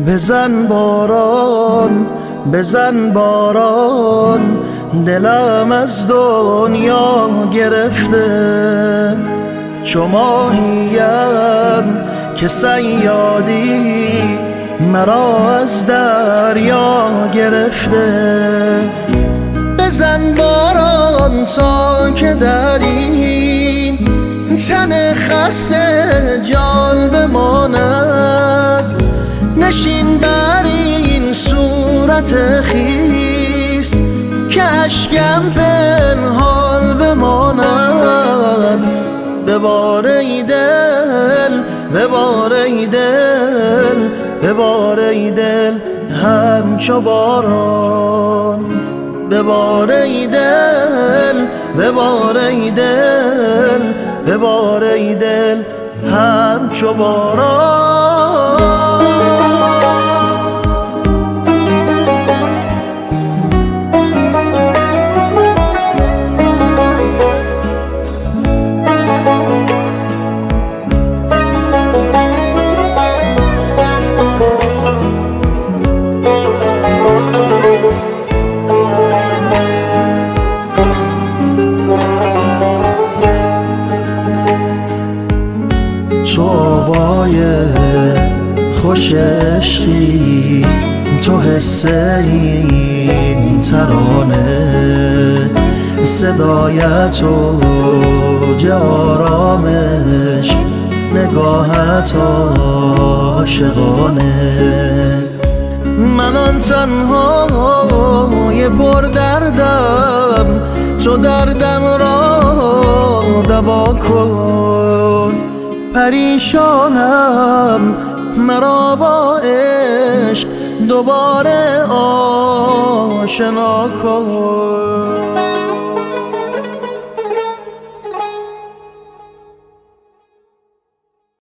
بزن باران بزن باران، دلم از دنیا گرفته. چو ماهیم که صیادی مرا از دریا گرفته. بزن باران تا که در این تن خسته جان بماند. نشین بر این صورت خیس که اشکم پنهان بماند. ببار ای دل ببار ای دل ببار ای دل همچو باران. ببار ای دل ببار ای دل ببار ای دل همچو باران. تو آوای خوش عشقی، تو حس این ترانه، صدایت و آرامش، نگاهت عاشقانه. من آن تنهای پر دردم، تو دردم را دوا کن. پریشانم مرا با عشق دوباره آشنا کن.